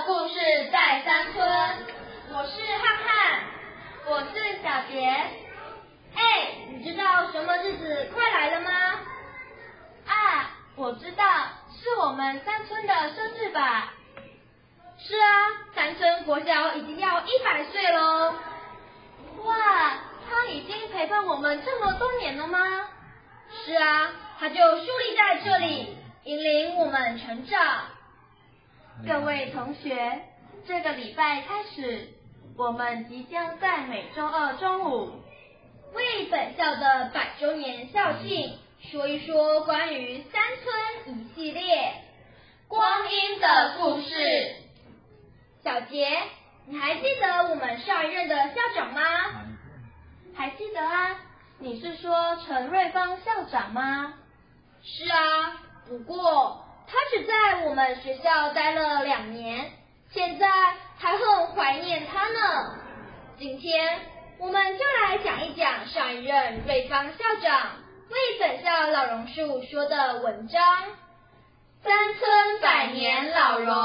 故事在山村，我是汉汉， 我是小杰。 你知道什么日子快来了吗？ 啊，我知道，是我们山村的生日吧？ 是啊，山村国小已经要100岁喽。 哇，他已经陪伴我们这么多年了吗？ 是啊，他就树立在这里，引领我们成长。 各位同学，这个礼拜开始，我们即将在每周二中午为本校的100周年校庆说一说关于山村一系列光阴的故事。小杰，你还记得我们上一任的校长吗？ 还记得啊，你是说陈瑞芳校长吗？ 是啊，不过他只在我们学校待了2年，现在还很怀念他呢。今天我们就来讲一讲上一任瑞芳校长为本校老榕树说的文章《山村100年老榕》。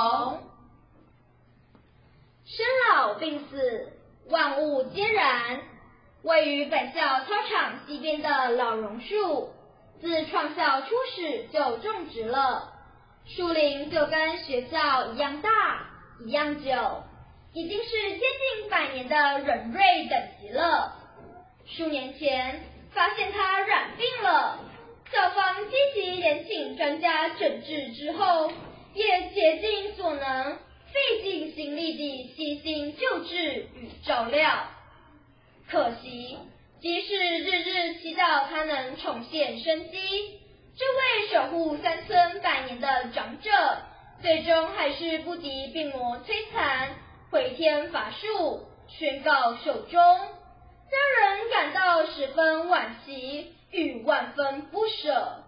生老病死，万物皆然。位于本校操场西边的老榕树，自创校初始就种植了，树龄就跟学校一样大，一样久，已经是接近100年的人瑞等级了。数年前发现它染病了，校方积极延请专家诊治之后，也竭尽所能，费尽心力地悉心救治与照料。可惜，即使日日祈祷他能重现生机，这位守护山村100年的长者，最终还是不敌病魔摧残，回天乏术，宣告寿终，让人感到十分惋惜与万分不舍。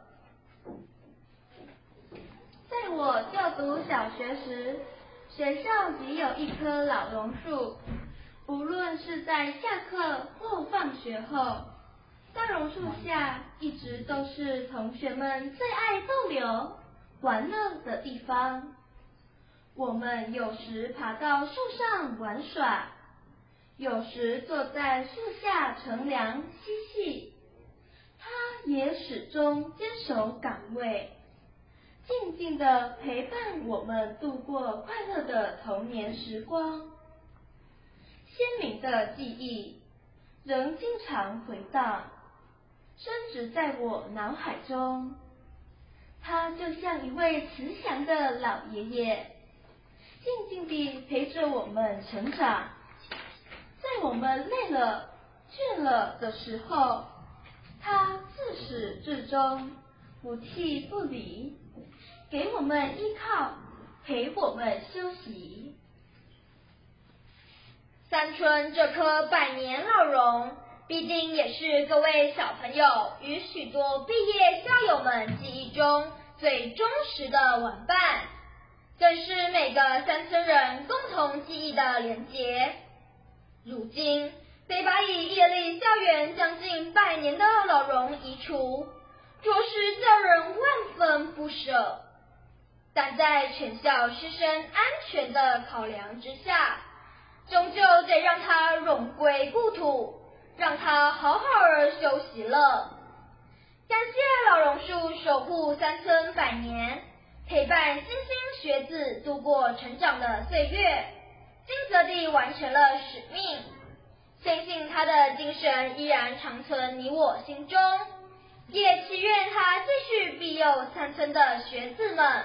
在我就读小学时，学校即有一棵老榕树，无论是在下课或放学后，大榕树下一直都是同学们最爱逗留、玩乐的地方。我们有时爬到树上玩耍，有时坐在树下乘凉嬉戏，它也始终坚守岗位，静静地陪伴我们度过快乐的童年时光。鲜明的记忆仍经常回荡，深植在我脑海中。他就像一位慈祥的老爷爷，静静地陪着我们成长。在我们累了、倦了的时候，他自始至终不弃不离，给我们依靠，陪我们休息。 山村这棵100年老榕，必定也是各位小朋友与许多毕业校友们记忆中最忠实的玩伴，更是每个山村人共同记忆的连结。如今被把以屹立校园将近100年的老榕移除，着实叫人万分不舍。但在全校师生安全的考量之下，终究得让它荣归故土，让它好好儿休息了。感谢老榕树守护山村100年，陪伴莘莘学子度过成长的岁月，尽责地完成了使命。相信他的精神依然长存你我心中，也祈愿他继续庇佑山村的学子们。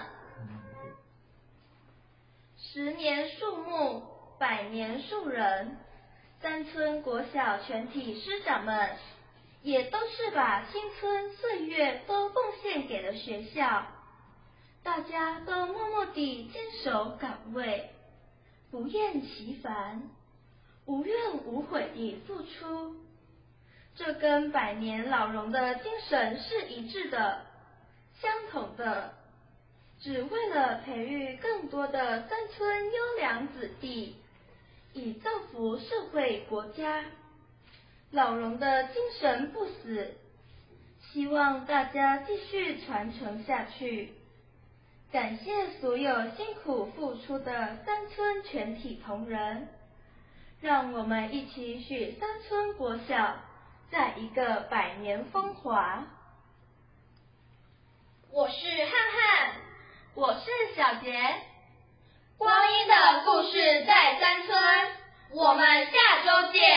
10年树木，100年树人，山村国小全体师长们，也都是把青春岁月都贡献给了学校。大家都默默地坚守岗位，不厌其烦，无怨无悔地付出。这跟100年老榕的精神是一致的，相同的。只为了培育更多的山村优良子弟，以造福社会国家。老榕的精神不死，希望大家继续传承下去。 感谢所有辛苦付出的三村全体同仁，让我们一起许三村国小再一个100年风华。 我是汉汉， 我是小杰， 光阴的故事在三村，我们下周见。